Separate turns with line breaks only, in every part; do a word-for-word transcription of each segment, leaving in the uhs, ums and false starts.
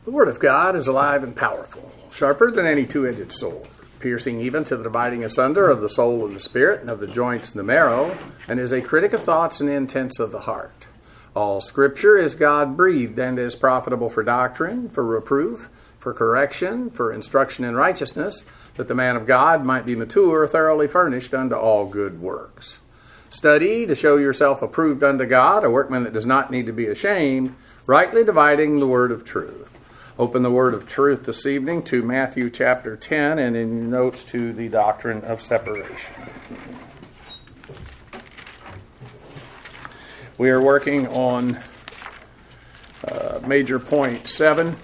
The Word of God is alive and powerful, sharper than any two-edged sword, piercing even to the dividing asunder of the soul and the spirit, and of the joints and the marrow, and is a critic of thoughts and intents of the heart. All Scripture is God-breathed and is profitable for doctrine, for reproof, for correction, for instruction in righteousness, that the man of God might be mature, thoroughly furnished unto all good works. Study to show yourself approved unto God, a workman that does not need to be ashamed, rightly dividing the word of truth. Open the word of truth this evening to Matthew chapter ten and in your notes to the doctrine of separation. We are working on uh, major point seven,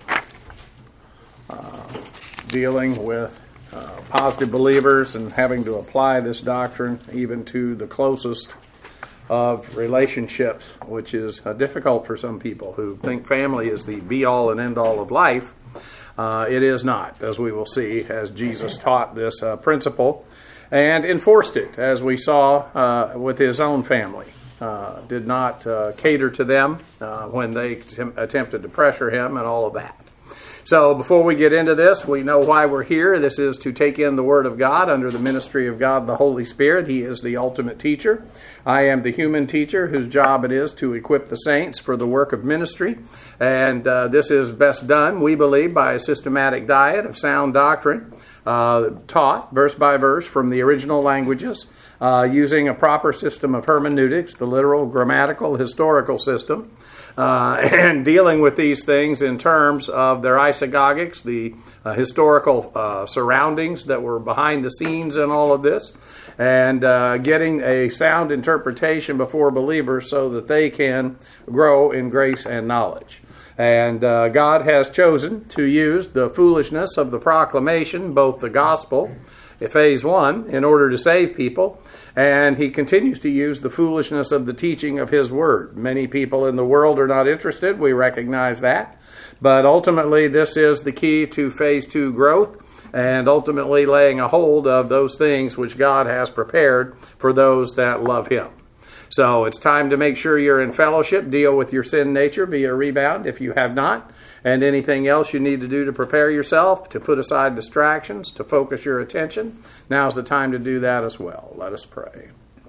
uh, dealing with uh, positive believers and having to apply this doctrine even to the closest of relationships, which is uh, difficult for some people who think family is the be-all and end-all of life. Uh, it is not, as we will see, as Jesus taught this uh, principle and enforced it, as we saw uh, with his own family. Uh, did not uh, cater to them uh, when they t- attempted to pressure him and all of that. So before we get into this, we know why we're here. This is to take in the Word of God under the ministry of God the Holy Spirit. He is the ultimate teacher. I am the human teacher whose job it is to equip the saints for the work of ministry. And uh, this is best done, we believe, by a systematic diet of sound doctrine, uh, taught verse by verse from the original languages, uh, using a proper system of hermeneutics, the literal, grammatical, historical system, uh, and dealing with these things in terms of their isagogics, the uh, historical uh, surroundings that were behind the scenes in all of this, and uh, getting a sound interpretation before believers so that they can grow in grace and knowledge. And uh, God has chosen to use the foolishness of the proclamation, both the gospel, phase one, in order to save people, and he continues to use the foolishness of the teaching of his word. Many people in the world are not interested. We recognize that. But ultimately, this is the key to phase two growth, and ultimately laying a hold of those things which God has prepared for those that love him. So it's time to make sure you're in fellowship, deal with your sin nature via rebound if you have not, and anything else you need to do to prepare yourself, to put aside distractions, to focus your attention. Now's the time to do that as well. Let us pray.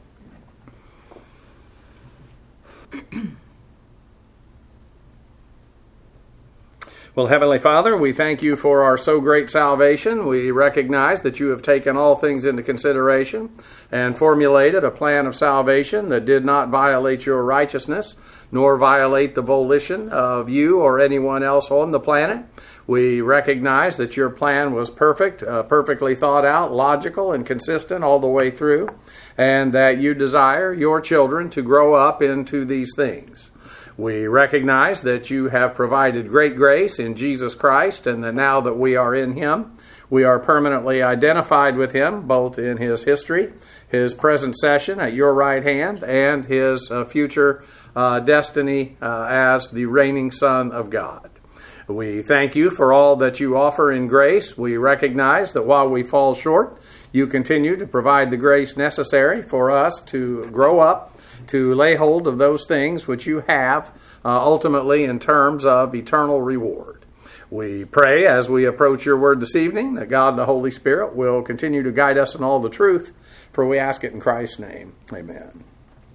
Well, Heavenly Father, we thank you for our so great salvation. We recognize that you have taken all things into consideration and formulated a plan of salvation that did not violate your righteousness, nor violate the volition of you or anyone else on the planet. We recognize that your plan was perfect, uh, perfectly thought out, logical, and consistent all the way through, and that you desire your children to grow up into these things. We recognize that you have provided great grace in Jesus Christ, and that now that we are in him, we are permanently identified with him, both in his history, his present session at your right hand, and his uh, future uh, destiny uh, as the reigning Son of God. We thank you for all that you offer in grace. We recognize that while we fall short, you continue to provide the grace necessary for us to grow up, to lay hold of those things which you have uh, ultimately in terms of eternal reward. We pray as we approach your word this evening that God the Holy Spirit will continue to guide us in all the truth, for we ask it in Christ's name. Amen.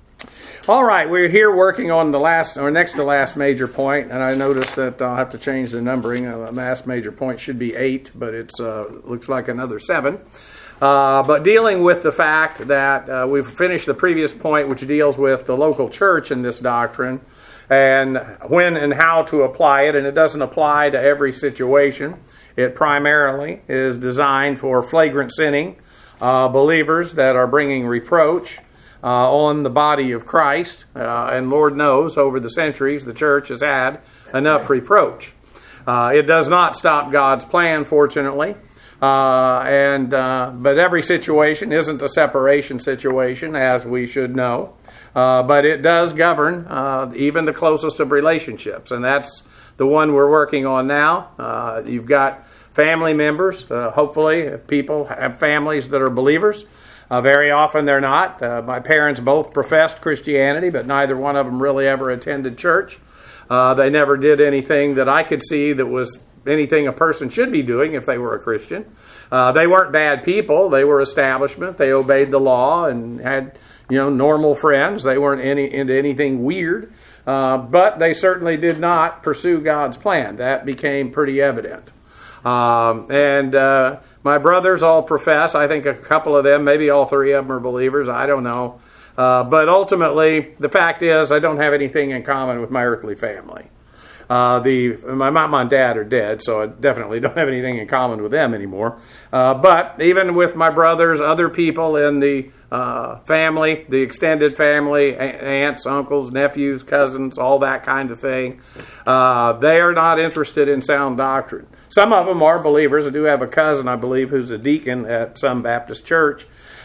All right, we're here working on the last or next to last major point, and I noticed that I'll have to change the numbering. The last major point should be eight, but it uh, looks like another seven. Uh, but dealing with the fact that uh, we've finished the previous point, which deals with the local church in this doctrine, and when and how to apply it, and it doesn't apply to every situation. It primarily is designed for flagrant sinning, uh, believers that are bringing reproach uh, on the body of Christ, uh, and Lord knows, over the centuries, the church has had enough reproach. Uh, it does not stop God's plan, fortunately. Uh, and uh, but every situation isn't a separation situation, as we should know. Uh, but it does govern uh, even the closest of relationships, and that's the one we're working on now. Uh, you've got family members. Uh, hopefully, people have families that are believers. Uh, very often they're not. Uh, my parents both professed Christianity, but neither one of them really ever attended church. Uh, they never did anything that I could see that was anything a person should be doing if they were a Christian. Uh, they weren't bad people. They were establishment. They obeyed the law and had, you know, normal friends. They weren't any into anything weird. Uh, but they certainly did not pursue God's plan. That became pretty evident. Um, and uh, my brothers all profess. I think a couple of them, maybe all three of them are believers. I don't know. Uh, but ultimately, the fact is, I don't have anything in common with my earthly family. Uh, the my mom and dad are dead, so I definitely don't have anything in common with them anymore. Uh, but even with my brothers, other people in the uh, family, the extended family, aunts, uncles, nephews, cousins, all that kind of thing, uh, they are not interested in sound doctrine. Some of them are believers. I do have a cousin, I believe, who's a deacon at some Baptist church.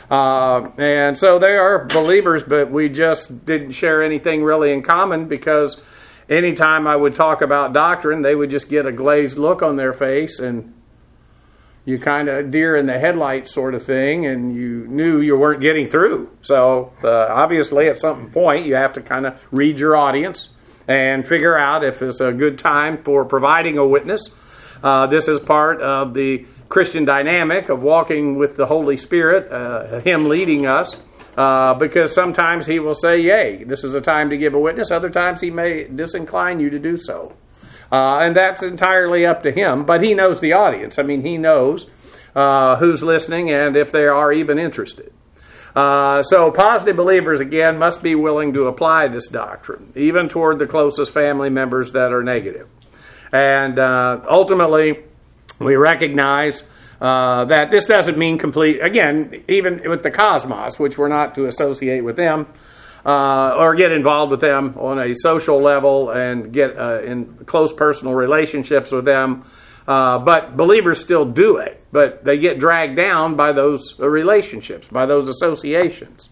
Uh, and so they are believers, but we just didn't share anything really in common because anytime I would talk about doctrine, they would just get a glazed look on their face and you kind of deer in the headlights sort of thing, and you knew you weren't getting through. So uh, obviously at some point you have to kind of read your audience and figure out if it's a good time for providing a witness. Uh, this is part of the Christian dynamic of walking with the Holy Spirit, uh, Him leading us. Uh, because sometimes He will say, yay, this is a time to give a witness. Other times He may disincline you to do so. Uh, and that's entirely up to Him. But He knows the audience. I mean, He knows uh, who's listening and if they are even interested. Uh, so positive believers, again, must be willing to apply this doctrine, even toward the closest family members that are negative. And uh, ultimately, we recognize Uh, that this doesn't mean complete, again, even with the cosmos, which we're not to associate with them, uh, or get involved with them on a social level and get uh, in close personal relationships with them. Uh, but believers still do it, but they get dragged down by those relationships, by those associations.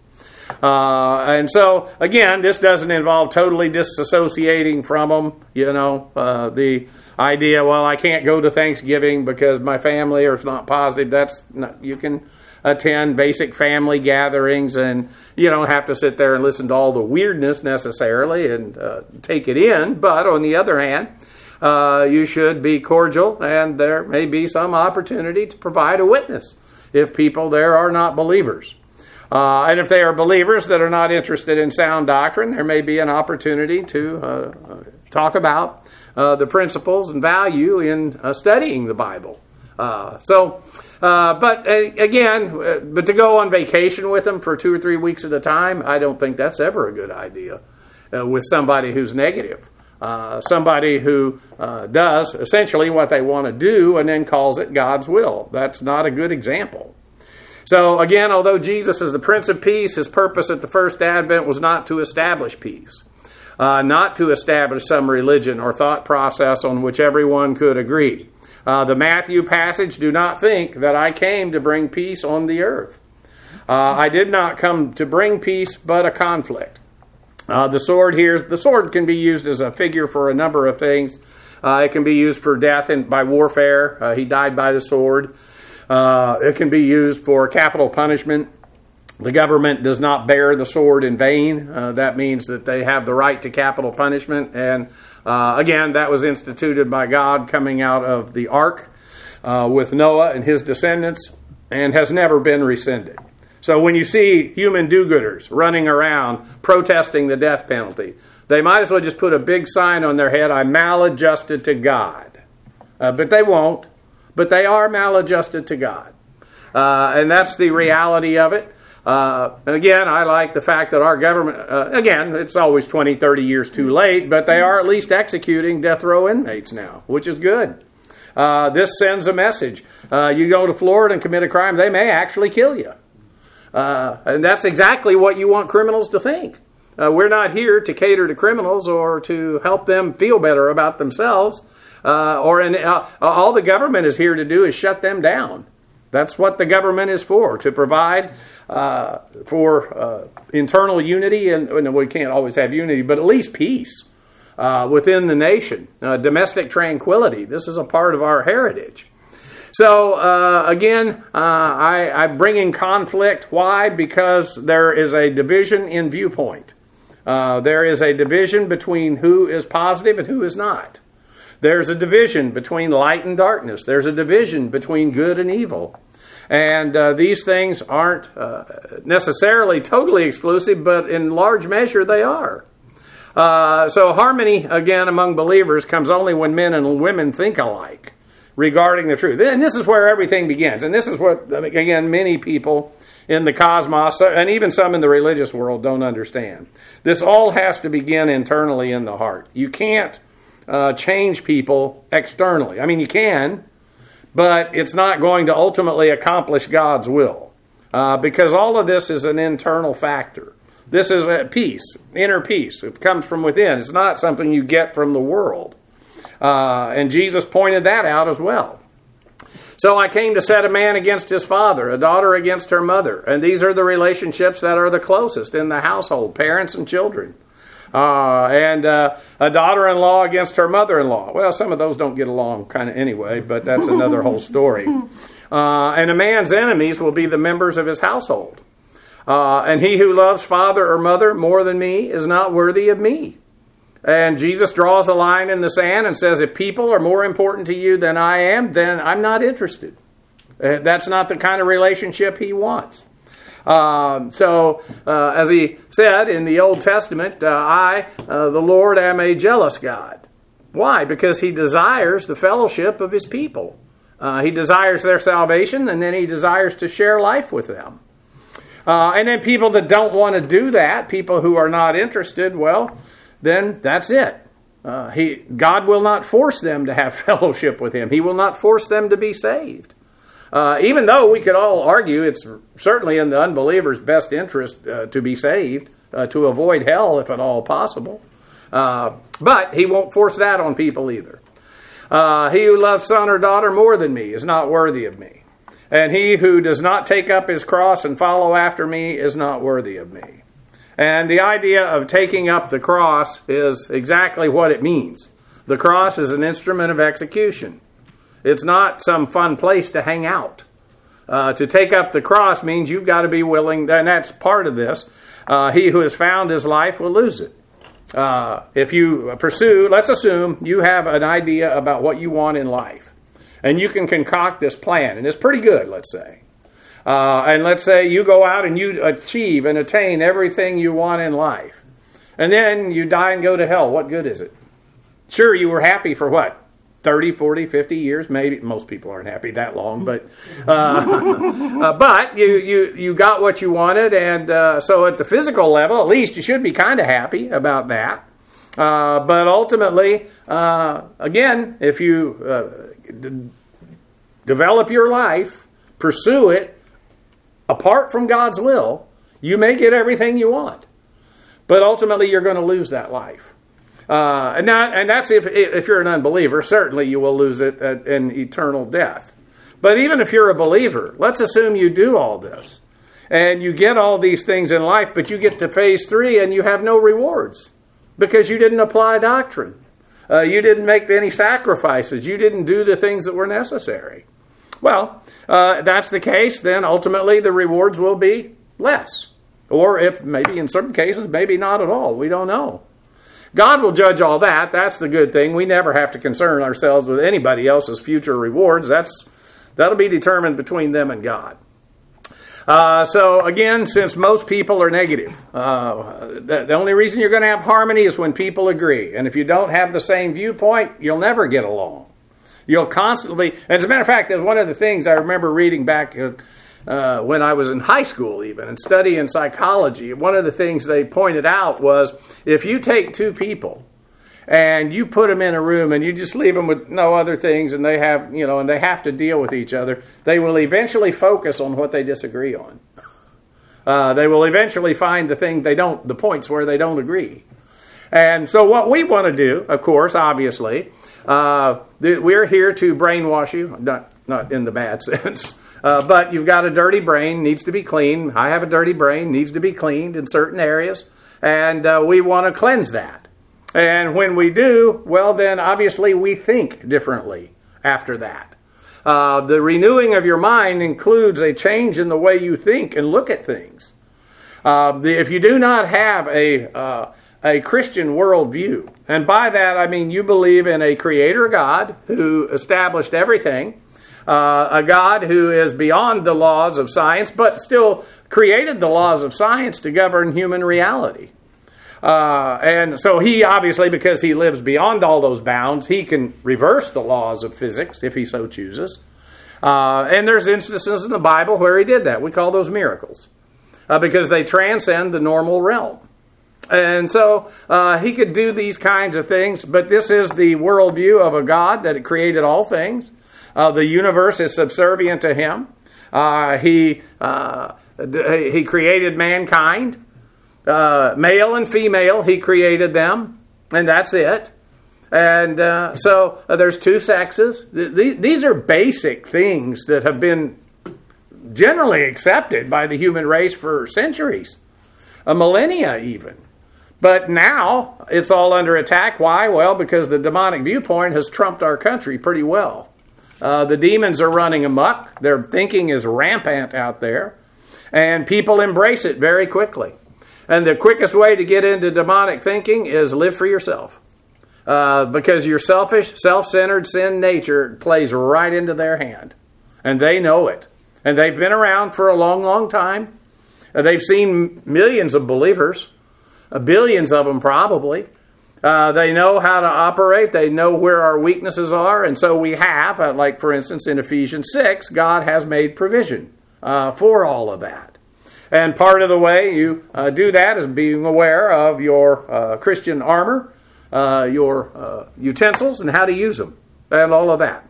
Uh, and so, again, this doesn't involve totally disassociating from them, you know, uh, the idea, well, I can't go to Thanksgiving because my family or it's not positive. That's not, you can attend basic family gatherings and you don't have to sit there and listen to all the weirdness necessarily and uh, take it in. But on the other hand, uh, you should be cordial, and there may be some opportunity to provide a witness if people there are not believers. Uh, and if they are believers that are not interested in sound doctrine, there may be an opportunity to uh, talk about uh, the principles and value in uh, studying the Bible. Uh, so, uh, but uh, again, uh, but to go on vacation with them for two or three weeks at a time, I don't think that's ever a good idea uh, with somebody who's negative. Uh, somebody who uh, does essentially what they want to do and then calls it God's will. That's not a good example. So again, although Jesus is the Prince of Peace, His purpose at the first advent was not to establish peace, uh, not to establish some religion or thought process on which everyone could agree. Uh, the Matthew passage, do not think that I came to bring peace on the earth. Uh, I did not come to bring peace, but a conflict. Uh, the sword here, the sword can be used as a figure for a number of things. Uh, it can be used for death and by warfare. Uh, he died by the sword. Uh, it can be used for capital punishment. The government does not bear the sword in vain. Uh, that means that they have the right to capital punishment. And uh, again, that was instituted by God coming out of the ark uh, with Noah and his descendants and has never been rescinded. So when you see human do-gooders running around protesting the death penalty, they might as well just put a big sign on their head, I'm maladjusted to God. Uh, but they won't. But they are maladjusted to God. Uh, and that's the reality of it. Uh, again, I like the fact that our government, uh, again, it's always twenty, thirty years too late, but they are at least executing death row inmates now, which is good. Uh, this sends a message. Uh, you go to Florida and commit a crime, they may actually kill you. Uh, and that's exactly what you want criminals to think. Uh, we're not here to cater to criminals or to help them feel better about themselves. Uh, or in, uh, all the government is here to do is shut them down. That's what the government is for, to provide uh, for uh, internal unity, and, and we can't always have unity, but at least peace uh, within the nation, uh, domestic tranquility. This is a part of our heritage. So uh, again, uh, I, I bring in conflict. Why? Because there is a division in viewpoint. Uh, there is a division between who is positive and who is not. There's a division between light and darkness. There's a division between good and evil. And uh, these things aren't uh, necessarily totally exclusive, but in large measure they are. Uh, so harmony, again, among believers comes only when men and women think alike regarding the truth. And this is where everything begins. And this is what, again, many people in the cosmos, and even some in the religious world, don't understand. This all has to begin internally in the heart. You can't uh, change people externally. I mean, you can, but it's not going to ultimately accomplish God's will. Uh, because all of this is an internal factor. This is a peace, inner peace. It comes from within. It's not something you get from the world. Uh, and Jesus pointed that out as well. So I came to set a man against his father, a daughter against her mother. And these are the relationships that are the closest in the household, parents and children. Uh, and uh, a daughter-in-law against her mother-in-law. Well, some of those don't get along kind of anyway, but that's another whole story. Uh, and a man's enemies will be the members of his household. Uh, and he who loves father or mother more than me is not worthy of me. And Jesus draws a line in the sand and says, if people are more important to you than I am, then I'm not interested. Uh, that's not the kind of relationship he wants. Um, so, uh, as he said in the Old Testament, uh, I, uh, the Lord, am a jealous God. Why? Because he desires the fellowship of his people. Uh, he desires their salvation, and then he desires to share life with them. Uh, and then people that don't want to do that, people who are not interested, well, then that's it. Uh, he, God will not force them to have fellowship with him. He will not force them to be saved. Uh, even though we could all argue it's certainly in the unbeliever's best interest uh, to be saved, uh, to avoid hell if at all possible. Uh, but he won't force that on people either. Uh, he who loves son or daughter more than me is not worthy of me. And he who does not take up his cross and follow after me is not worthy of me. And the idea of taking up the cross is exactly what it means. The cross is an instrument of execution. It's not some fun place to hang out. Uh, to take up the cross means you've got to be willing, and that's part of this. Uh, he who has found his life will lose it. Uh, if you pursue, let's assume you have an idea about what you want in life. And you can concoct this plan, and it's pretty good, let's say. Uh, and let's say you go out and you achieve and attain everything you want in life. And then you die and go to hell. What good is it? Sure, you were happy for what? thirty, forty, fifty years? Maybe. Most people aren't happy that long. But uh, uh, but you, you, you got what you wanted. And uh, so at the physical level, at least, you should be kind of happy about that. Uh, but ultimately, uh, again, if you uh, d- develop your life, pursue it, apart from God's will, you may get everything you want. But ultimately, you're going to lose that life. Uh, and, not, and that's if, if you're an unbeliever, certainly you will lose it at, in eternal death. But even if you're a believer, let's assume you do all this. And you get all these things in life, but you get to phase three and you have no rewards. Because you didn't apply doctrine. Uh, you didn't make any sacrifices. You didn't do the things that were necessary. Well, uh, that's the case, then ultimately the rewards will be less. Or if maybe in some cases, maybe not at all. We don't know. God will judge all that. That's the good thing. We never have to concern ourselves with anybody else's future rewards. That's that'll be determined between them and God. Uh, so again, since most people are negative, uh, the, the only reason you're going to have harmony is when people agree. And if you don't have the same viewpoint, you'll never get along. You'll constantly, as a matter of fact, there's one of the things I remember reading back uh, uh, when I was in high school even, and studying psychology. One of the things they pointed out was if you take two people and you put them in a room and you just leave them with no other things, and they have, you know, and they have to deal with each other, they will eventually focus on what they disagree on. Uh, they will eventually find the thing they don't, the points where they don't agree. And so what we want to do, of course, obviously, uh, we're here to brainwash you, not not in the bad sense, uh, but you've got a dirty brain, needs to be cleaned. I have a dirty brain, needs to be cleaned in certain areas, and uh, we want to cleanse that. And when we do, well, then obviously we think differently after that. Uh, the renewing of your mind includes a change in the way you think and look at things. Uh, the, if you do not have a uh, a Christian worldview. And by that, I mean you believe in a creator God who established everything, uh, a God who is beyond the laws of science, but still created the laws of science to govern human reality. Uh, and so he obviously, because he lives beyond all those bounds, he can reverse the laws of physics if he so chooses. Uh, and there's instances in the Bible where he did that. We call those miracles uh, because they transcend the normal realm. And so uh, he could do these kinds of things, but this is the worldview of a God that created all things. Uh, the universe is subservient to him. Uh, he uh, he created mankind. Uh, male and female, he created them, and that's it. And uh, so uh, there's two sexes. Th- these are basic things that have been generally accepted by the human race for centuries, a millennia even. But now it's all under attack. Why? Well, because the demonic viewpoint has trumped our country pretty well. Uh, the demons are running amok. Their thinking is rampant out there, and people embrace it very quickly. And the quickest way to get into demonic thinking is live for yourself. Uh, because your selfish, self-centered sin nature plays right into their hand. And they know it. And they've been around for a long, long time. Uh, they've seen millions of believers. Uh, billions of them probably. Uh, they know how to operate. They know where our weaknesses are. And so we have, uh, like for instance in Ephesians six, God has made provision uh, for all of that. And part of the way you uh, do that is being aware of your uh, Christian armor, uh, your uh, utensils, and how to use them, and all of that.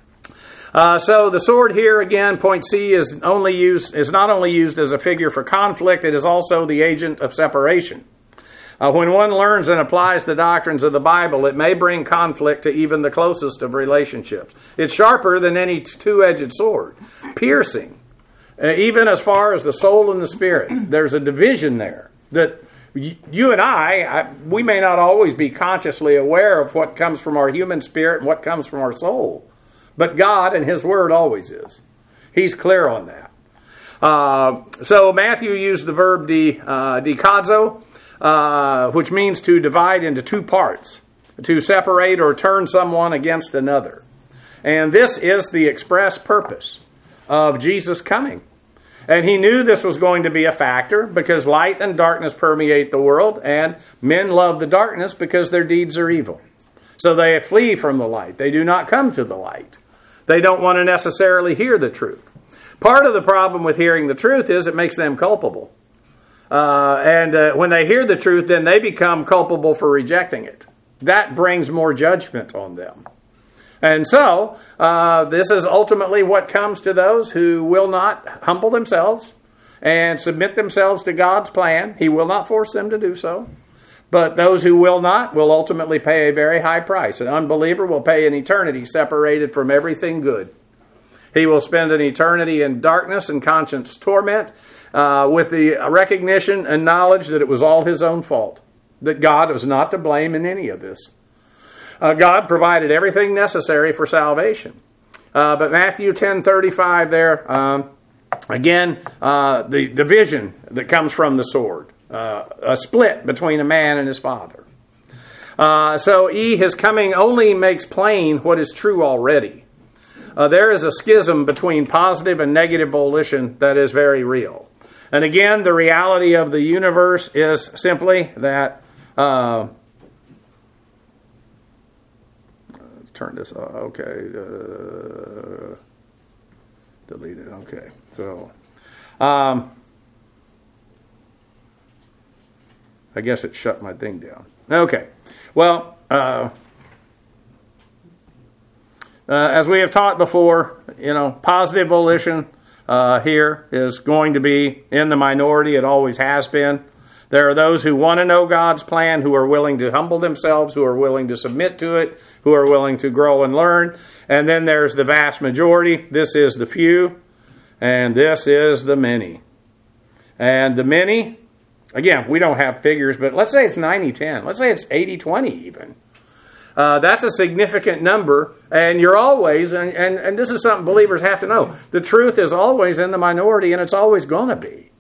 Uh, so the sword here, again, point C, is only used is not only used as a figure for conflict, it is also the agent of separation. Uh, when one learns and applies the doctrines of the Bible, it may bring conflict to even the closest of relationships. It's sharper than any two-edged sword, piercing. Uh, even as far as the soul and the spirit, there's a division there that y- you and I, I, we may not always be consciously aware of what comes from our human spirit and what comes from our soul. But God and His Word always is. He's clear on that. Uh, so Matthew used the verb de, uh, dikazo, uh, which means to divide into two parts, to separate or turn someone against another. And this is the express purpose of Jesus coming. And he knew this was going to be a factor because light and darkness permeate the world, and men love the darkness because their deeds are evil. So they flee from the light. They do not come to the light. They don't want to necessarily hear the truth. Part of the problem with hearing the truth is it makes them culpable. Uh, and uh, when they hear the truth, then they become culpable for rejecting it. That brings more judgment on them. And so, uh, this is ultimately what comes to those who will not humble themselves and submit themselves to God's plan. He will not force them to do so. But those who will not will ultimately pay a very high price. An unbeliever will pay an eternity separated from everything good. He will spend an eternity in darkness and conscience torment uh, with the recognition and knowledge that it was all his own fault, that God was not to blame in any of this. Uh, God provided everything necessary for salvation. Uh, but Matthew ten thirty-five there, um, again, uh, the division that comes from the sword. Uh, a split between a man and his father. Uh, so E, his coming only makes plain what is true already. Uh, there is a schism between positive and negative volition that is very real. And again, the reality of the universe is simply that... Uh, Turn this off. Okay. Uh, delete it. Okay. So, um, I guess it shut my thing down. Okay. Well, uh, uh, as we have taught before, you know, positive volition uh, here is going to be in the minority. It always has been. There are those who want to know God's plan, who are willing to humble themselves, who are willing to submit to it, who are willing to grow and learn. And then there's the vast majority. This is the few, and this is the many. And the many, again, we don't have figures, but let's say it's ninety ten. Let's say it's eighty twenty even. Uh, that's a significant number, and you're always, and, and, and this is something believers have to know, the truth is always in the minority, and it's always going to be.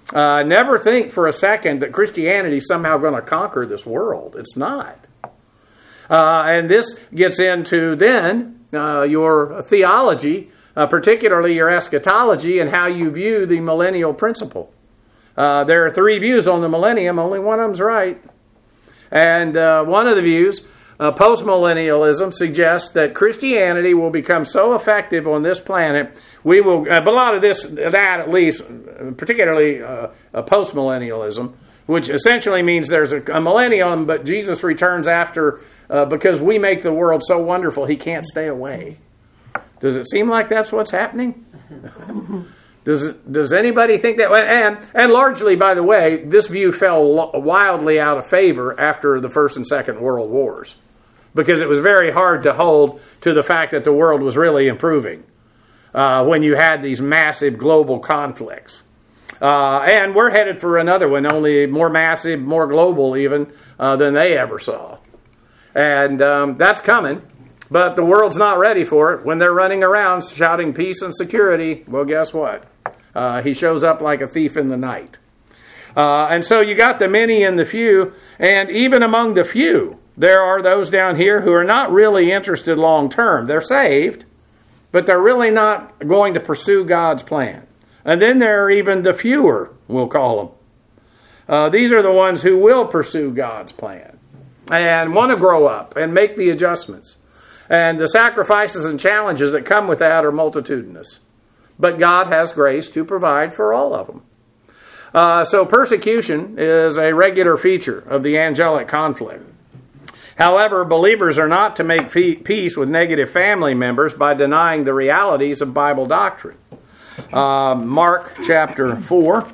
Uh, never think for a second that Christianity is somehow going to conquer this world. It's not. Uh, and this gets into then uh, your theology, uh, particularly your eschatology, and how you view the millennial principle. Uh, there are three views on the millennium. Only one of them's right. And uh, one of the views, uh, postmillennialism, suggests that Christianity will become so effective on this planet, we will, uh, but a lot of this, that at least, particularly uh, uh, postmillennialism, which essentially means there's a, a millennium, but Jesus returns after, uh, because we make the world so wonderful, he can't stay away. Does it seem like that's what's happening? Does does anybody think that? And and largely, by the way, this view fell wildly out of favor after the First and Second World Wars, because it was very hard to hold to the fact that the world was really improving uh, when you had these massive global conflicts. Uh, and we're headed for another one, only more massive, more global even uh, than they ever saw. And um, that's coming. But the world's not ready for it. When they're running around shouting peace and security, well, guess what? Uh, he shows up like a thief in the night. Uh, and so you got the many and the few, and even among the few, there are those down here who are not really interested long term. They're saved, but they're really not going to pursue God's plan. And then there are even the fewer, we'll call them. Uh, these are the ones who will pursue God's plan and want to grow up and make the adjustments. And the sacrifices and challenges that come with that are multitudinous. But God has grace to provide for all of them. Uh, so persecution is a regular feature of the angelic conflict. However, believers are not to make peace with negative family members by denying the realities of Bible doctrine. Uh, Mark chapter four.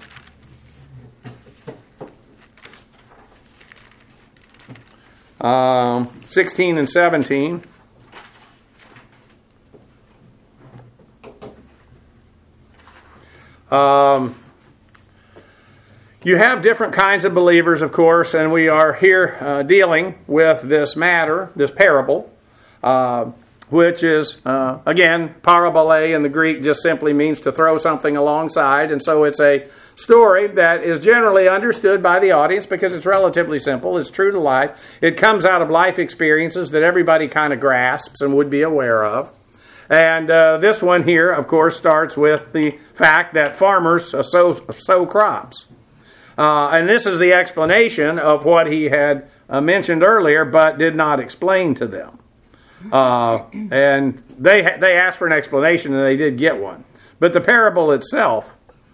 Um, sixteen and seventeen. Um, you have different kinds of believers, of course, and we are here uh, dealing with this matter, this parable, uh, which is, uh, again, parabole in the Greek just simply means to throw something alongside, and so it's a story that is generally understood by the audience because it's relatively simple, it's true to life, it comes out of life experiences that everybody kind of grasps and would be aware of. And uh, this one here, of course, starts with the fact that farmers uh, sow, sow crops. Uh, and this is the explanation of what he had uh, mentioned earlier, but did not explain to them. Uh, and they they asked for an explanation, and they did get one. But the parable itself,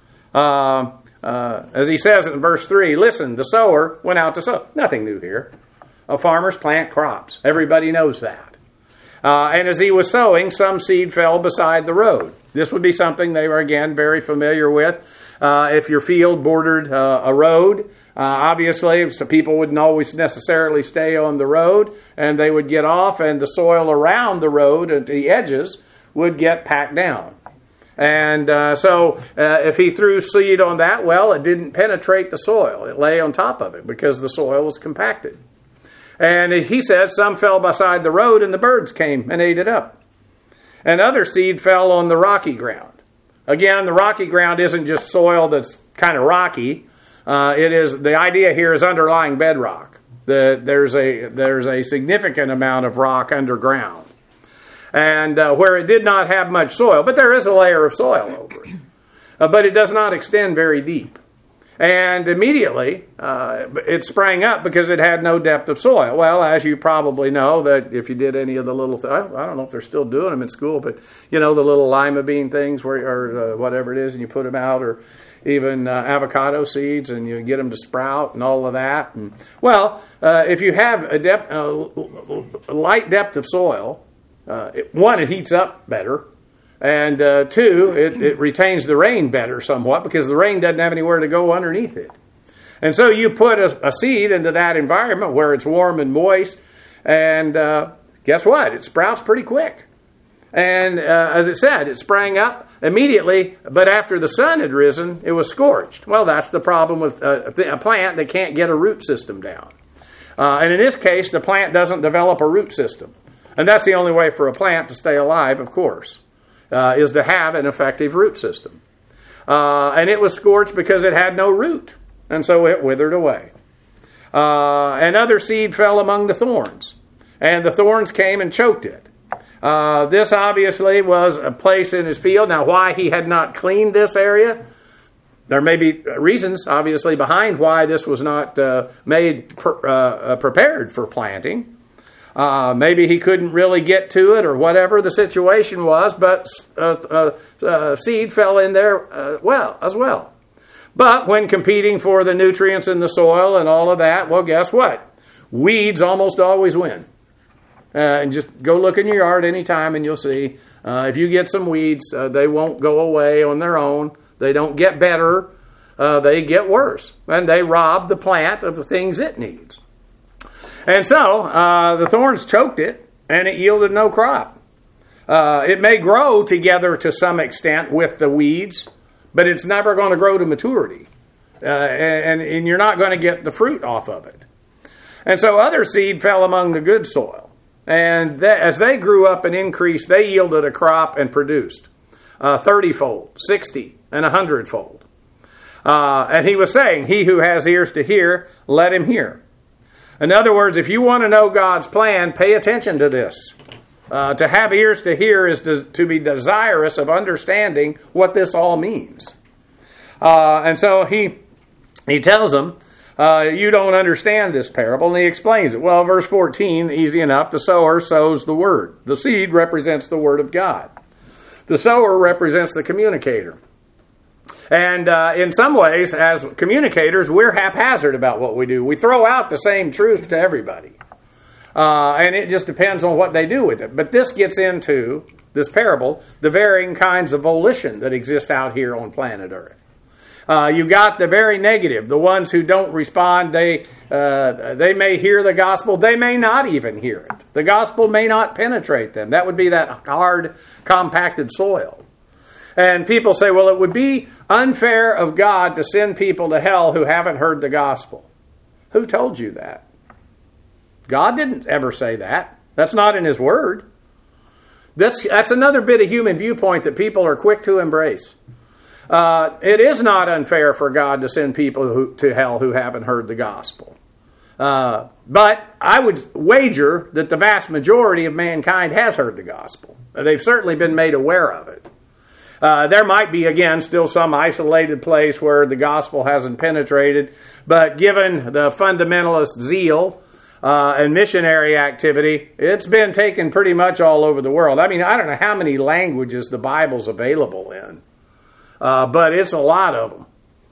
uh, uh, as he says in verse three, listen, the sower went out to sow. Nothing new here. Uh, farmers plant crops. Everybody knows that. Uh, and as he was sowing, some seed fell beside the road. This would be something they were, again, very familiar with. Uh, if your field bordered uh, a road, uh, obviously, so people wouldn't always necessarily stay on the road, and they would get off, and the soil around the road at the edges would get packed down. And uh, so uh, if he threw seed on that, well, it didn't penetrate the soil. It lay on top of it because the soil was compacted. And he says some fell beside the road and the birds came and ate it up. And other seed fell on the rocky ground. Again, the rocky ground isn't just soil that's kind of rocky. Uh, it is the idea here is underlying bedrock. The, there's a there's a significant amount of rock underground, and uh, where it did not have much soil, but there is a layer of soil over it. Uh, but it does not extend very deep. And immediately, uh, it sprang up because it had no depth of soil. Well, as you probably know, that if you did any of the little, th- I don't know if they're still doing them in school, but you know the little lima bean things, where or uh, whatever it is, and you put them out, or even uh, avocado seeds, and you get them to sprout and all of that. And well, uh, if you have a depth, uh, light depth of soil, uh, it, one, it heats up better. And uh, two, it, it retains the rain better somewhat because the rain doesn't have anywhere to go underneath it. And so you put a, a seed into that environment where it's warm and moist, and uh, guess what? It sprouts pretty quick. And uh, as it said, it sprang up immediately, but after the sun had risen, it was scorched. Well, that's the problem with a, a plant that can't get a root system down. Uh, and in this case, the plant doesn't develop a root system. And that's the only way for a plant to stay alive, of course. Uh, is to have an effective root system. Uh, and it was scorched because it had no root. And so it withered away. Uh, and other seed fell among the thorns. And the thorns came and choked it. Uh, this obviously was a place in his field. Now, why he had not cleaned this area, there may be reasons, obviously, behind why this was not uh, made per, uh, prepared for planting. Uh, maybe he couldn't really get to it or whatever the situation was, but uh, uh, uh, seed fell in there uh, well as well. But when competing for the nutrients in the soil and all of that, well, guess what? Weeds almost always win. Uh, and just go look in your yard anytime and you'll see. Uh, if you get some weeds, uh, they won't go away on their own. They don't get better. Uh, they get worse. And they rob the plant of the things it needs. And so, uh, the thorns choked it, and it yielded no crop. Uh, it may grow together to some extent with the weeds, but it's never going to grow to maturity. Uh, and, and you're not going to get the fruit off of it. And so other seed fell among the good soil. And that, as they grew up and increased, they yielded a crop and produced uh, thirty-fold, sixty, and a hundredfold. Uh, and he was saying, he who has ears to hear, let him hear. In other words, if you want to know God's plan, pay attention to this. Uh, to have ears to hear is to, to be desirous of understanding what this all means. Uh, and so he he tells them, uh, you don't understand this parable, and he explains it. Well, verse fourteen, easy enough. The sower sows the word. The seed represents the word of God. The sower represents the communicator. And uh, in some ways, as communicators, we're haphazard about what we do. We throw out the same truth to everybody. Uh, and it just depends on what they do with it. But this gets into, this parable, the varying kinds of volition that exist out here on planet Earth. Uh, you got the very negative, the ones who don't respond. They, uh, they may hear the gospel. They may not even hear it. The gospel may not penetrate them. That would be that hard, compacted soil. And people say, well, it would be unfair of God to send people to hell who haven't heard the gospel. Who told you that? God didn't ever say that. That's not in His Word. That's, that's another bit of human viewpoint that people are quick to embrace. Uh, it is not unfair for God to send people who, to hell who haven't heard the gospel. Uh, but I would wager that the vast majority of mankind has heard the gospel. They've certainly been made aware of it. Uh, there might be, again, still some isolated place where the gospel hasn't penetrated, but given the fundamentalist zeal uh, and missionary activity, it's been taken pretty much all over the world. I mean, I don't know how many languages the Bible's available in, uh, but it's a lot of them.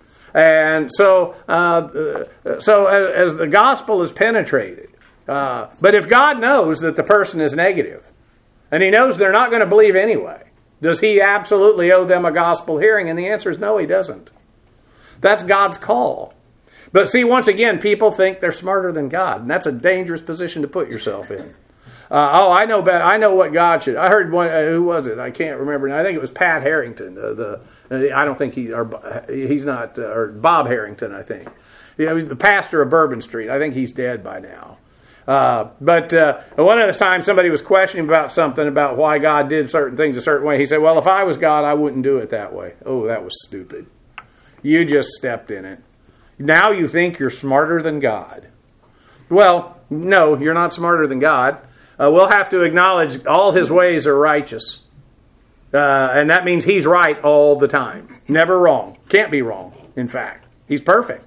And so, uh, so as, as the gospel is penetrated, uh, but if God knows that the person is negative, and He knows they're not going to believe anyway, does He absolutely owe them a gospel hearing? And the answer is no, He doesn't. That's God's call. But see, once again, people think they're smarter than God. And that's a dangerous position to put yourself in. Uh, oh, I know better. I know what God should. I heard one. Uh, who was it? I can't remember. I think it was Pat Harrington. Uh, the uh, I don't think he or he's not uh, or Bob Harrington. I think. Yeah, he's the pastor of Bourbon Street. I think he's dead by now. Uh, but uh, one of the times somebody was questioning about something about why God did certain things a certain way. He said, well, if I was God, I wouldn't do it that way. Oh, that was stupid. You just stepped in it. Now you think you're smarter than God. Well, no, you're not smarter than God. Uh, we'll have to acknowledge all His ways are righteous. Uh, and that means He's right all the time. Never wrong. Can't be wrong, in fact. He's perfect.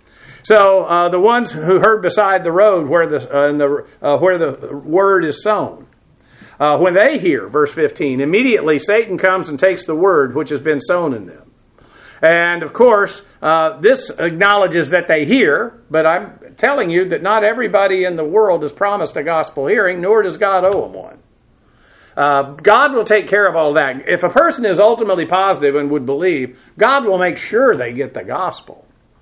So uh, the ones who heard beside the road where the, uh, the, uh, where the word is sown, uh, when they hear, verse fifteen, immediately Satan comes and takes the word which has been sown in them. And of course, uh, this acknowledges that they hear, but I'm telling you that not everybody in the world is promised a gospel hearing, nor does God owe them one. Uh, God will take care of all that. If a person is ultimately positive and would believe, God will make sure they get the gospel.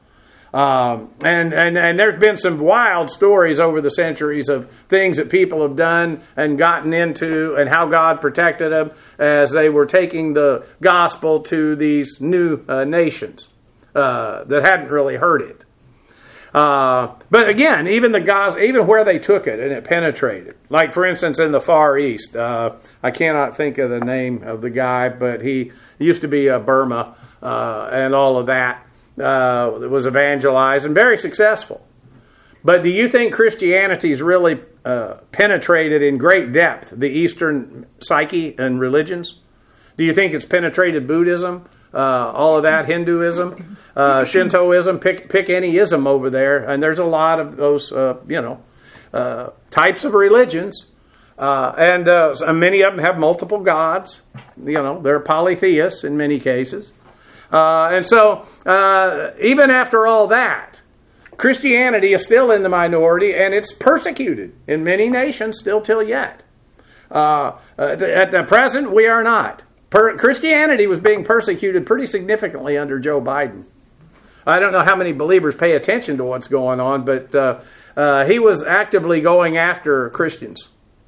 Um, and, and, and there's been some wild stories over the centuries of things that people have done and gotten into and how God protected them as they were taking the gospel to these new uh, nations uh, that hadn't really heard it. Uh, but again, even the guys, even where they took it and it penetrated, like for instance in the Far East, uh, I cannot think of the name of the guy, but he used to be a Burma uh, and all of that. Uh, was evangelized and very successful. But do you think Christianity's really uh, penetrated in great depth the Eastern psyche and religions? Do you think it's penetrated Buddhism? Uh, all of that, Hinduism, uh, Shintoism, pick pick any ism over there, and there's a lot of those, uh, you know, uh, types of religions, uh, and uh, many of them have multiple gods. You know, they're polytheists in many cases, uh, and so uh, even after all that, Christianity is still in the minority, and it's persecuted in many nations still till yet. Uh, at the present, we are not. Per- Christianity was being persecuted pretty significantly under Joe Biden. I don't know how many believers pay attention to what's going on, but uh, uh, he was actively going after Christians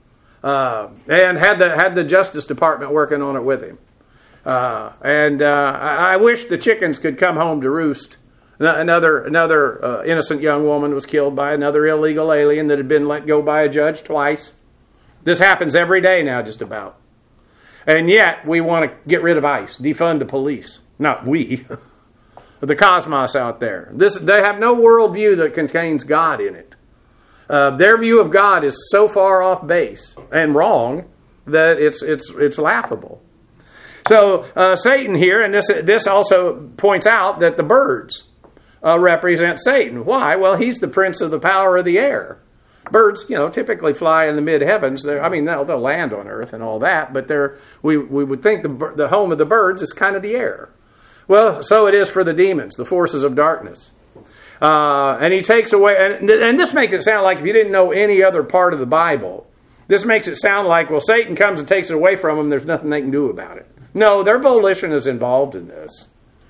uh, and had the had the Justice Department working on it with him. Uh, and uh, I, I wish the chickens could come home to roost. Another another uh, innocent young woman was killed by another illegal alien that had been let go by a judge twice. This happens every day now, just about. And yet, we want to get rid of ICE, defund the police. Not we, the cosmos out there. This They have no worldview that contains God in it. Uh, their view of God is so far off base and wrong that it's it's it's laughable. So uh, Satan here, and this this also points out that the birds uh, represent Satan. Why? Well, he's the prince of the power of the air. Birds, you know, typically fly in the mid-heavens. They're, I mean, they'll, they'll land on Earth and all that, but they're, we, we would think the, the home of the birds is kind of the air. Well, so it is for the demons, the forces of darkness. Uh, and he takes away, and, and this makes it sound like if you didn't know any other part of the Bible, this makes it sound like, well, Satan comes and takes it away from them, there's nothing they can do about it. No, their volition is involved in this.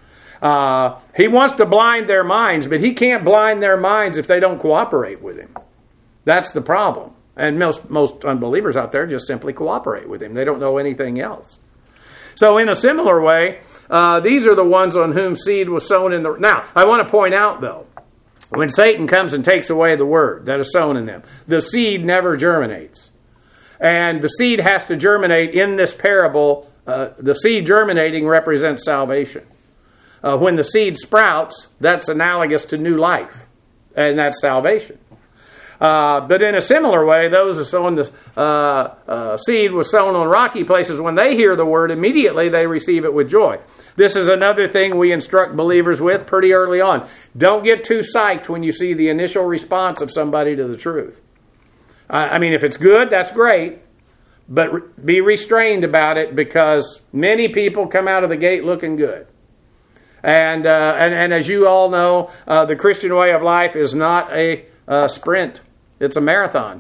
Uh, he wants to blind their minds, but he can't blind their minds if they don't cooperate with him. That's the problem. And most most unbelievers out there just simply cooperate with him. They don't know anything else. So in a similar way, uh, these are the ones on whom seed was sown in the... Now, I want to point out, though, when Satan comes and takes away the word that is sown in them, the seed never germinates. And the seed has to germinate in this parable. Uh, the seed germinating represents salvation. Uh, when the seed sprouts, that's analogous to new life. And that's salvation. Uh, but in a similar way, those who sown the uh, uh, seed was sown on rocky places. When they hear the word, immediately they receive it with joy. This is another thing we instruct believers with pretty early on. Don't get too psyched when you see the initial response of somebody to the truth. I, I mean, if it's good, that's great. But re- be restrained about it, because many people come out of the gate looking good. And uh, and, and as you all know, uh, the Christian way of life is not a uh, sprint. It's a marathon.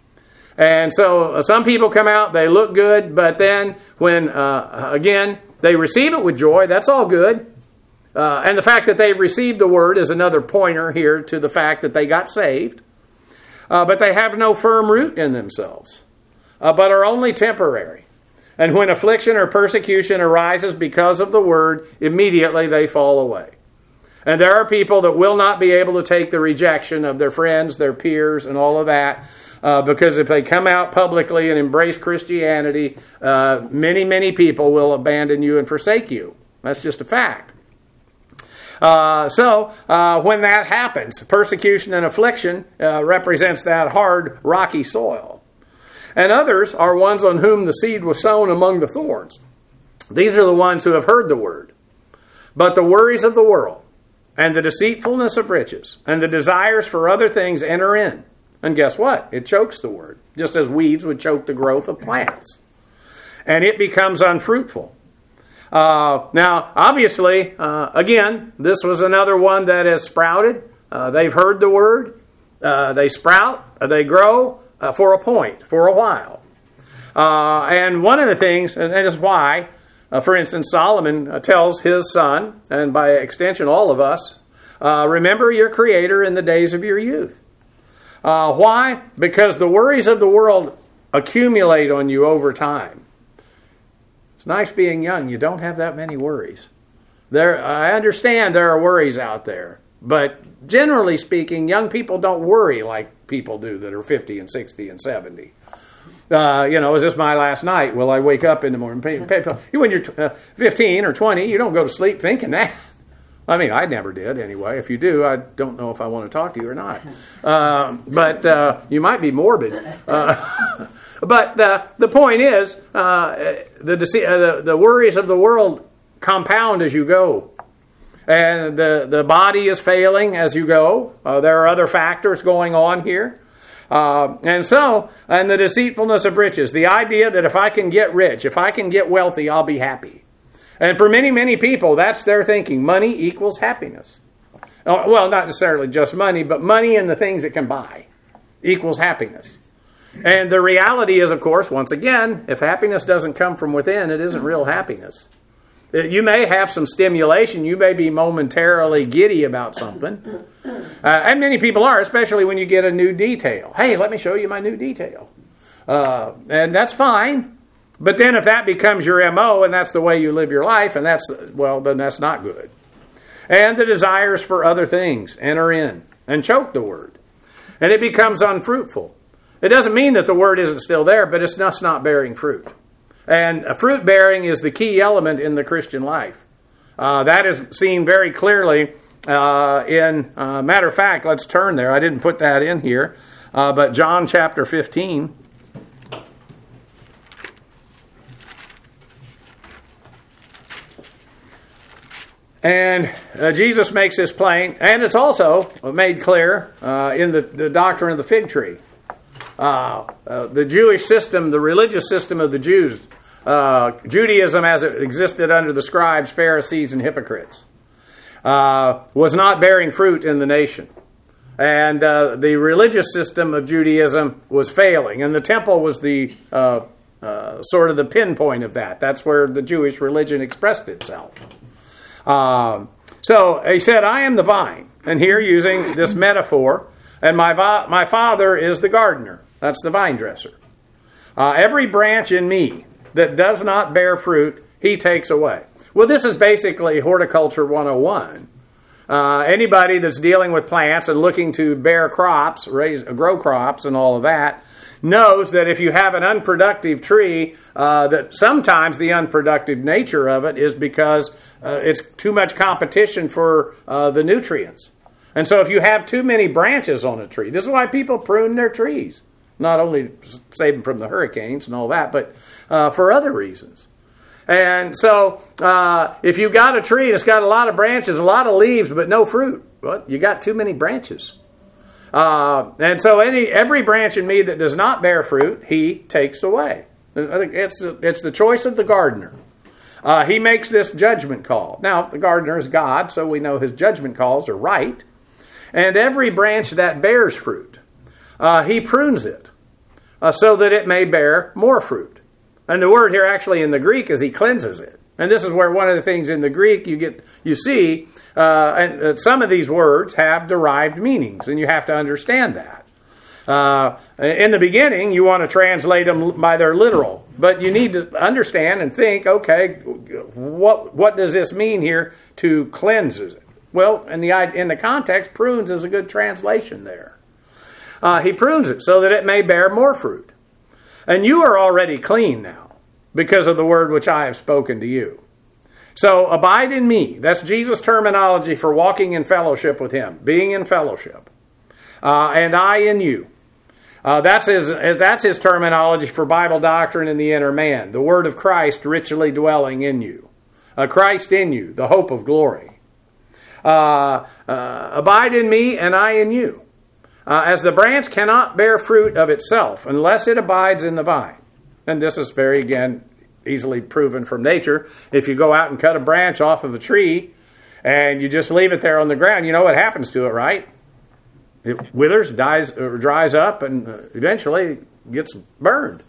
And so uh, some people come out, they look good, but then when, uh, again, they receive it with joy, that's all good. Uh, and the fact that they've received the word is another pointer here to the fact that they got saved. Uh, but they have no firm root in themselves, uh, but are only temporary. And when affliction or persecution arises because of the word, immediately they fall away. And there are people that will not be able to take the rejection of their friends, their peers, and all of that, uh, because if they come out publicly and embrace Christianity, uh, many, many people will abandon you and forsake you. That's just a fact. Uh, so, uh, when that happens, persecution and affliction uh, represents that hard, rocky soil. And others are ones on whom the seed was sown among the thorns. These are the ones who have heard the word. But the worries of the world, and the deceitfulness of riches, and the desires for other things enter in. And guess what? It chokes the word, just as weeds would choke the growth of plants. And it becomes unfruitful. Uh, now, obviously, uh, again, this was another one that has sprouted. Uh, they've heard the word. Uh, they sprout. Uh, they grow uh, for a point, for a while. Uh, and one of the things, and that is why, Uh, for instance, Solomon uh, tells his son, and by extension all of us, uh, remember your Creator in the days of your youth. Uh, why? Because the worries of the world accumulate on you over time. It's nice being young. You don't have that many worries. There, I understand there are worries out there. But generally speaking, young people don't worry like people do that are fifty and sixty and seventy. Uh, you know, is this my last night? Will I wake up in the morning? When you're uh, fifteen or twenty, you don't go to sleep thinking that. I mean, I never did anyway. If you do, I don't know if I want to talk to you or not. Uh, but uh, you might be morbid. Uh, but uh, the point is, uh, the, dece- uh, the the worries of the world compound as you go. And the, the body is failing as you go. Uh, there are other factors going on here. Uh, and so, and the deceitfulness of riches, the idea that if I can get rich, if I can get wealthy, I'll be happy. And for many, many people, that's their thinking. Money equals happiness. Uh, well, not necessarily just money, but money and the things it can buy equals happiness. And the reality is, of course, once again, if happiness doesn't come from within, it isn't real happiness. You may have some stimulation. You may be momentarily giddy about something. Uh, and many people are, especially when you get a new detail. Hey, let me show you my new detail. Uh, and that's fine. But then if that becomes your M O and that's the way you live your life, and that's, well, then that's not good. And the desires for other things enter in and choke the word. And it becomes unfruitful. It doesn't mean that the word isn't still there, but it's just not bearing fruit. And fruit bearing is the key element in the Christian life. Uh, that is seen very clearly uh, in, uh, matter of fact, let's turn there. I didn't put that in here, uh, but John chapter fifteen. And uh, Jesus makes this plain, and it's also made clear uh, in the, the doctrine of the fig tree. Uh, uh, the Jewish system, the religious system of the Jews, uh, Judaism as it existed under the scribes, Pharisees, and hypocrites, uh, was not bearing fruit in the nation. And uh, the religious system of Judaism was failing, and the temple was the uh, uh, sort of the pinpoint of that. That's where the Jewish religion expressed itself. Um, so he said, I am the vine. And here using this metaphor, and my va- my father is the gardener. That's the vine dresser. Uh, every branch in me that does not bear fruit, he takes away. Well, this is basically Horticulture one oh one. Uh, anybody that's dealing with plants and looking to bear crops, raise, grow crops and all of that, knows that if you have an unproductive tree, uh, that sometimes the unproductive nature of it is because uh, it's too much competition for uh, the nutrients. And so if you have too many branches on a tree, this is why people prune their trees. Not only save them from the hurricanes and all that, but uh, for other reasons. And so uh, if you've got a tree that's got a lot of branches, a lot of leaves, but no fruit, well, you got too many branches. Uh, and so any every branch in me that does not bear fruit, he takes away. I think it's, it's the choice of the gardener. Uh, he makes this judgment call. Now, the gardener is God, so we know his judgment calls are right. And every branch that bears fruit, uh, he prunes it uh, so that it may bear more fruit. And the word here actually in the Greek is he cleanses it. And this is where one of the things in the Greek you get, you see, uh, and uh, some of these words have derived meanings, and you have to understand that. Uh, in the beginning, you want to translate them by their literal, but you need to understand and think, okay, what what does this mean here to cleanses it? Well, in the in the context, prunes is a good translation there. Uh, he prunes it so that it may bear more fruit. And you are already clean now because of the word which I have spoken to you. So abide in me. That's Jesus' terminology for walking in fellowship with him, being in fellowship. Uh, and I in you. Uh, that's his that's his terminology for Bible doctrine in the inner man. The word of Christ richly dwelling in you. Uh, Christ in you, the hope of glory. Uh, uh, abide in me and I in you. Uh, as the branch cannot bear fruit of itself unless it abides in the vine. And this is very, again, easily proven from nature. If you go out and cut a branch off of a tree and you just leave it there on the ground, you know what happens to it, right? It withers, dies, or dries up, and eventually gets burned.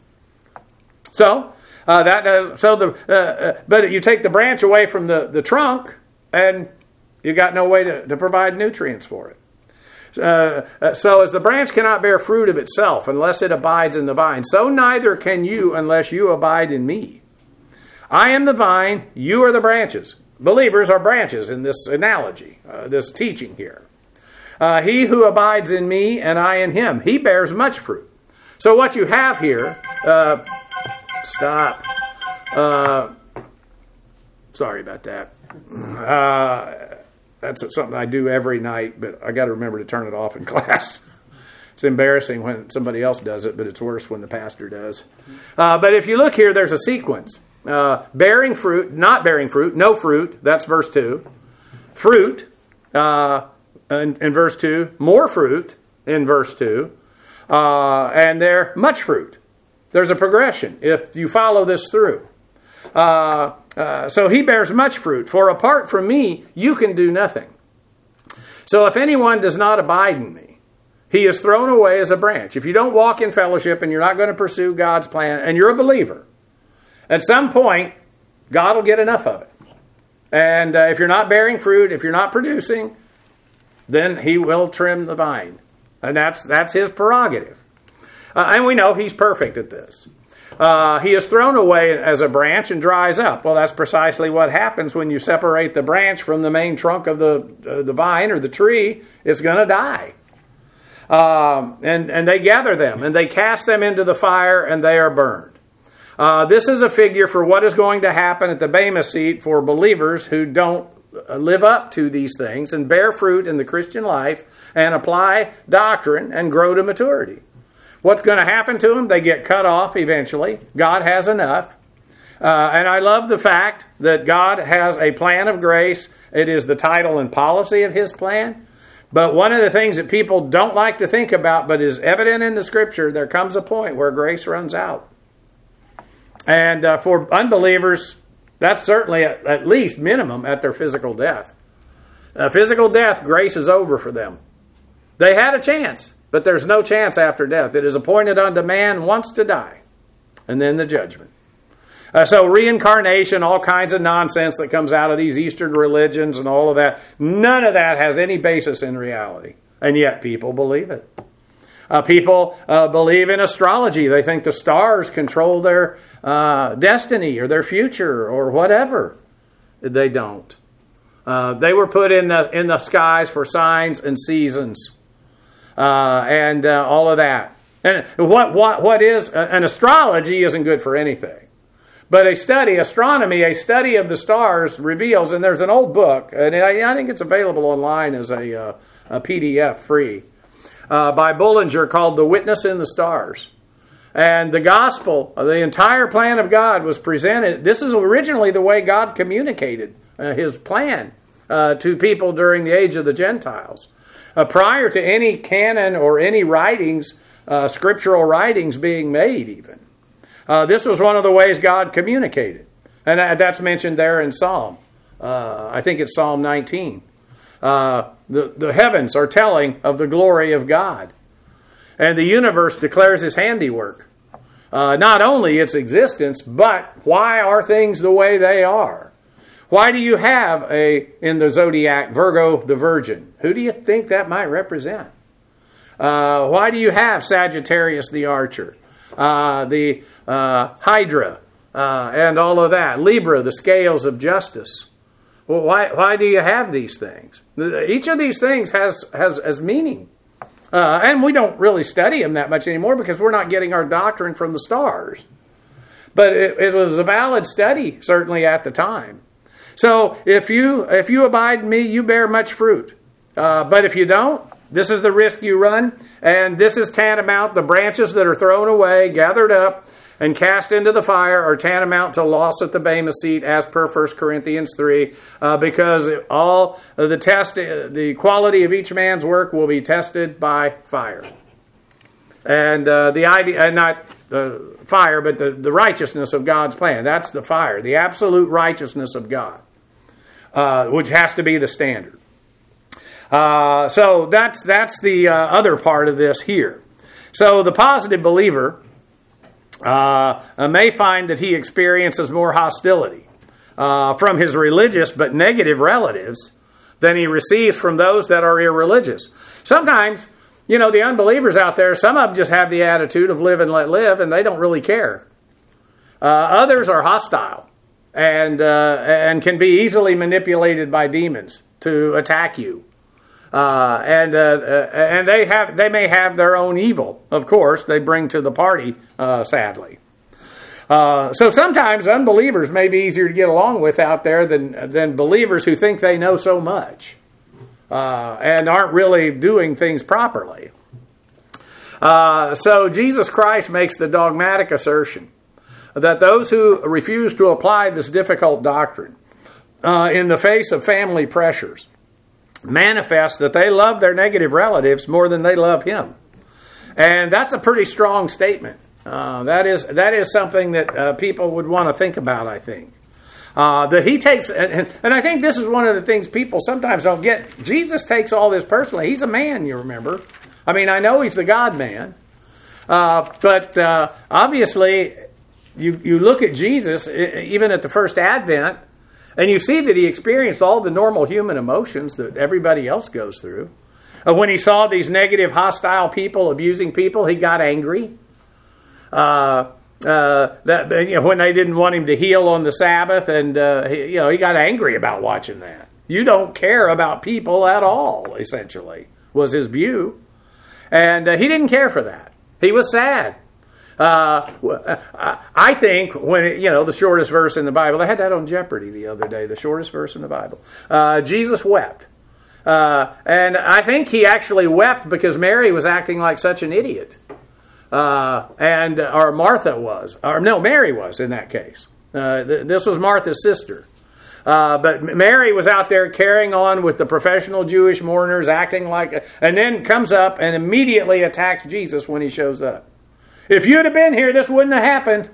So uh, that does. So the uh, uh, but you take the branch away from the, the trunk, and you got no way to, to provide nutrients for it. Uh, uh, so as the branch cannot bear fruit of itself unless it abides in the vine, so neither can you unless you abide in me. I am the vine, you are the branches. believers are branches in this analogy, uh, this teaching here. Uh, he who abides in me and I in him, he bears much fruit. So what you have here, uh, stop. Uh, sorry about that. Uh, that's something I do every night, but I got to remember to turn it off in class. It's embarrassing when somebody else does it, but it's worse when the pastor does. Uh, but if you look here, there's a sequence. Uh, bearing fruit, not bearing fruit, no fruit, that's verse two. Fruit, uh, in, in verse two. More fruit in verse two. Uh, and there, much fruit. There's a progression if you follow this through. Uh, uh, so he bears much fruit. For apart from me, you can do nothing. So if anyone does not abide in me, he is thrown away as a branch. If you don't walk in fellowship and you're not going to pursue God's plan, and you're a believer, at some point, God will get enough of it. And uh, if you're not bearing fruit, if you're not producing, then he will trim the vine. And that's that's his prerogative. Uh, and we know he's perfect at this. Uh, he is thrown away as a branch and dries up. Well, that's precisely what happens when you separate the branch from the main trunk of the, uh, the vine or the tree. It's going to die. Um, and, and they gather them, and they cast them into the fire, and they are burned. Uh, this is a figure for what is going to happen at the Bema seat for believers who don't live up to these things and bear fruit in the Christian life and apply doctrine and grow to maturity. What's going to happen to them? They get cut off eventually. God has enough. Uh, and I love the fact that God has a plan of grace. It is the title and policy of his plan. But one of the things that people don't like to think about, but is evident in the Scripture, there comes a point where grace runs out. And uh, for unbelievers, that's certainly at, at least minimum at their physical death. Uh, physical death, grace is over for them. They had a chance, but there's no chance after death. It is appointed unto man once to die, and then the judgment. Uh, so reincarnation, all kinds of nonsense that comes out of these Eastern religions and all of that, none of that has any basis in reality. And yet people believe it. Uh, people uh, believe in astrology. They think the stars control their uh, destiny or their future or whatever. They don't. Uh, they were put in the, in the skies for signs and seasons uh, and uh, all of that. And what, what, what is, an astrology isn't good for anything. But a study, astronomy, a study of the stars reveals, and there's an old book, and I, I think it's available online as a, uh, a P D F free, uh, by Bullinger called The Witness in the Stars. And the gospel, the entire plan of God was presented. This is originally the way God communicated uh, his plan uh, to people during the age of the Gentiles. Uh, prior to any canon or any writings, uh, scriptural writings being made even. Uh, this was one of the ways God communicated. And that's mentioned there in Psalm. Uh, I think it's Psalm nineteen. Uh, the, the heavens are telling of the glory of God. And the universe declares his handiwork. Uh, not only its existence, but why are things the way they are? Why do you have a, in the zodiac, Virgo the Virgin? Who do you think that might represent? Uh, why do you have Sagittarius the Archer? Uh, the uh, Hydra, uh, and all of that. Libra, the scales of justice. Well, why why do you have these things? Each of these things has has, has meaning. Uh, and we don't really study them that much anymore because we're not getting our doctrine from the stars. But it, it was a valid study, certainly at the time. So if you if you abide in me, you bear much fruit. Uh, but if you don't, this is the risk you run, and this is tantamount. The branches that are thrown away, gathered up, and cast into the fire are tantamount to loss at the Bema seat, as per First Corinthians three, uh, because all of the test, the quality of each man's work will be tested by fire, and uh, the idea, and not the fire, but the, the righteousness of God's plan. That's the fire, the absolute righteousness of God, uh, which has to be the standard. Uh, so that's that's the uh, other part of this here. So the positive believer uh, may find that he experiences more hostility uh, from his religious but negative relatives than he receives from those that are irreligious. Sometimes, you know, the unbelievers out there, some of them just have the attitude of live and let live, and they don't really care. Uh, others are hostile. and uh, and can be easily manipulated by demons to attack you. Uh, and uh, uh, and they have they may have their own evil, of course, they bring to the party, uh, sadly. Uh, so sometimes unbelievers may be easier to get along with out there than than believers who think they know so much uh, and aren't really doing things properly. Uh, so Jesus Christ makes the dogmatic assertion that those who refuse to apply this difficult doctrine uh, in the face of family pressures manifest that they love their negative relatives more than they love him. And that's a pretty strong statement. Uh, that is that is something that uh, people would want to think about, I think. Uh, that he takes, and, and I think this is one of the things people sometimes don't get. Jesus takes all this personally. He's a man, you remember. I mean, I know he's the God-man. Uh, but uh, obviously, you, you look at Jesus, even at the first Advent, and you see that he experienced all the normal human emotions that everybody else goes through. Uh, when he saw these negative, hostile people abusing people, he got angry. Uh, uh, that you know, when they didn't want him to heal on the Sabbath, and uh, he, you know, he got angry about watching that. You don't care about people at all, essentially, was his view. And uh, he didn't care for that. He was sad. Uh, I think when, it, you know, the shortest verse in the Bible, I had that on Jeopardy the other day, the shortest verse in the Bible. Uh, Jesus wept. Uh, and I think he actually wept because Mary was acting like such an idiot. Uh, and, or Martha was. Or no, Mary was in that case. Uh, th- this was Martha's sister. Uh, but Mary was out there carrying on with the professional Jewish mourners, acting like, and then comes up and immediately attacks Jesus when he shows up. If you'd have been here, this wouldn't have happened.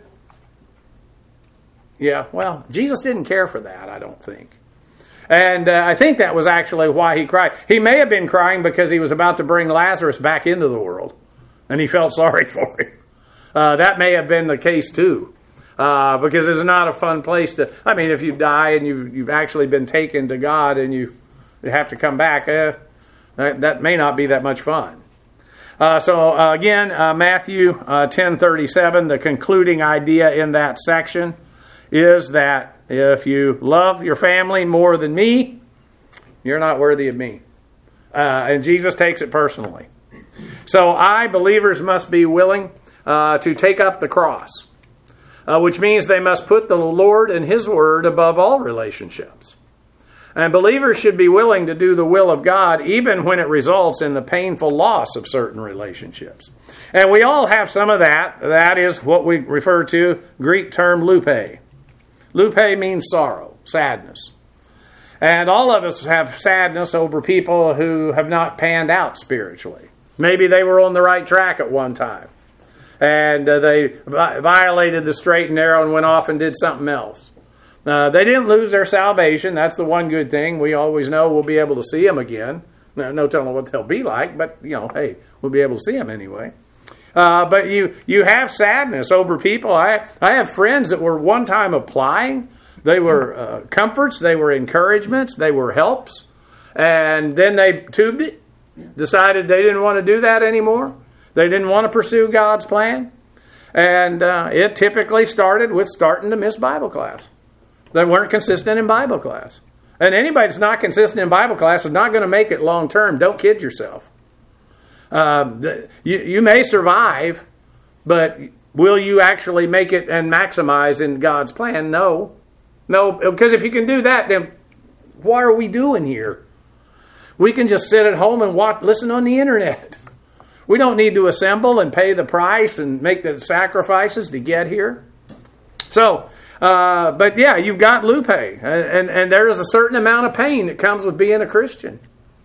Yeah, well, Jesus didn't care for that, I don't think. And uh, I think that was actually why he cried. He may have been crying because he was about to bring Lazarus back into the world, and he felt sorry for him. Uh, that may have been the case too. Uh, because it's not a fun place to, I mean, if you die and you've, you've actually been taken to God and you have to come back, eh, that, that may not be that much fun. Uh, so uh, again, uh, Matthew uh, ten thirty-seven, the concluding idea in that section is that if you love your family more than me, you're not worthy of me. Uh, and Jesus takes it personally. So I, believers, must be willing uh, to take up the cross. Uh, which means they must put the Lord and His Word above all relationships. And believers should be willing to do the will of God even when it results in the painful loss of certain relationships. And we all have some of that. That is what we refer to, Greek term lupe. Lupe means sorrow, sadness. And all of us have sadness over people who have not panned out spiritually. Maybe they were on the right track at one time. And uh, they vi- violated the straight and narrow and went off and did something else. Uh, they didn't lose their salvation. That's the one good thing. We always know we'll be able to see them again. No, no telling what they'll be like, but, you know, hey, we'll be able to see them anyway. Uh, but you you have sadness over people. I, I have friends that were one time applying. They were uh, comforts. They were encouragements. They were helps. And then they tubed it, decided they didn't want to do that anymore. They didn't want to pursue God's plan. And uh, it typically started with starting to miss Bible class. They weren't consistent in Bible class. And anybody that's not consistent in Bible class is not going to make it long term. Don't kid yourself. Um, the, you, you may survive, but will you actually make it and maximize in God's plan? No. No, because if you can do that, then what are we doing here? We can just sit at home and watch, listen on the internet. We don't need to assemble and pay the price and make the sacrifices to get here. So, uh, but yeah, you've got lupe. And, and, and there is a certain amount of pain that comes with being a Christian.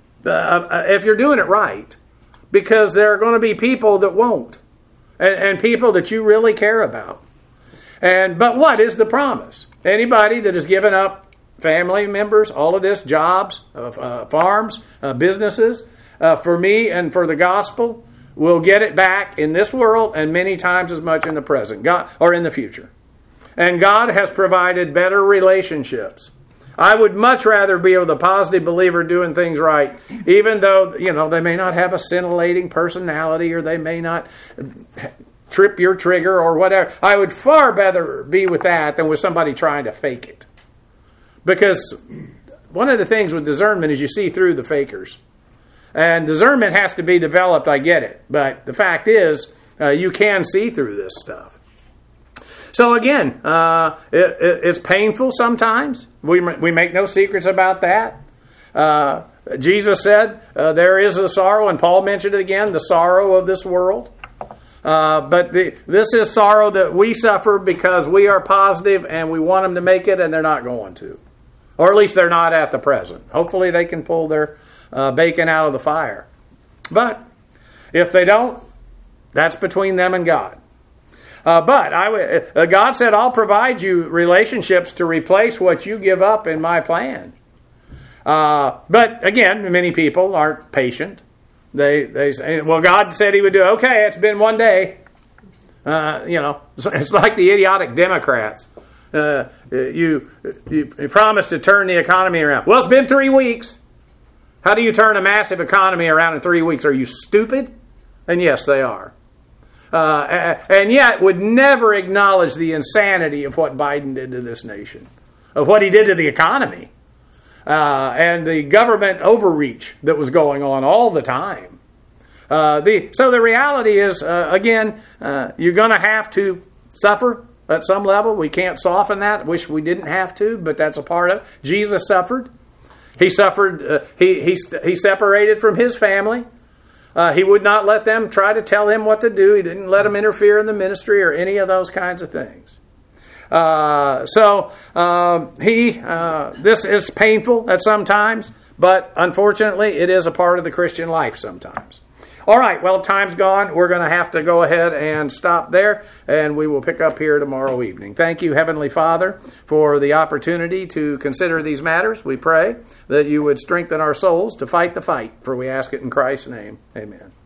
Uh, if you're doing it right. Because there are going to be people that won't. And, and people that you really care about. And But what is the promise? Anybody that has given up family members, all of this, jobs, uh, uh, farms, uh, businesses, uh, for me and for the gospel, will get it back in this world and many times as much in the present, God, or in the future. And God has provided better relationships. I would much rather be with a positive believer doing things right, even though, you know, they may not have a scintillating personality or they may not trip your trigger or whatever. I would far better be with that than with somebody trying to fake it. Because one of the things with discernment is you see through the fakers. And discernment has to be developed, I get it. But the fact is, uh, you can see through this stuff. So again, uh, it, it, it's painful sometimes. We, we make no secrets about that. Uh, Jesus said uh, there is a sorrow, and Paul mentioned it again, the sorrow of this world. Uh, but the, this is sorrow that we suffer because we are positive and we want them to make it, and they're not going to. Or at least they're not at the present. Hopefully they can pull their uh, bacon out of the fire. But if they don't, that's between them and God. Uh, but I, uh, God said, I'll provide you relationships to replace what you give up in my plan. Uh, but again, many people aren't patient. They they say, well, God said He would do it. Okay, it's been one day. Uh, you know, it's like the idiotic Democrats. Uh, you, you you promised to turn the economy around. Well, it's been three weeks. How do you turn a massive economy around in three weeks? Are you stupid? And yes, they are. Uh, and yet would never acknowledge the insanity of what Biden did to this nation, of what he did to the economy, uh, and the government overreach that was going on all the time. Uh, the, so the reality is, uh, again, uh, you're going to have to suffer at some level. We can't soften that. Wish we didn't have to, but that's a part of it. Jesus suffered. He suffered. Uh, he he he separated from his family. Uh, he would not let them try to tell him what to do. He didn't let them interfere in the ministry or any of those kinds of things. Uh, so uh, he, uh, this is painful at some times, but unfortunately it is a part of the Christian life sometimes. All right, well, time's gone. We're going to have to go ahead and stop there, and we will pick up here tomorrow evening. Thank you, Heavenly Father, for the opportunity to consider these matters. We pray that you would strengthen our souls to fight the fight, for we ask it in Christ's name. Amen.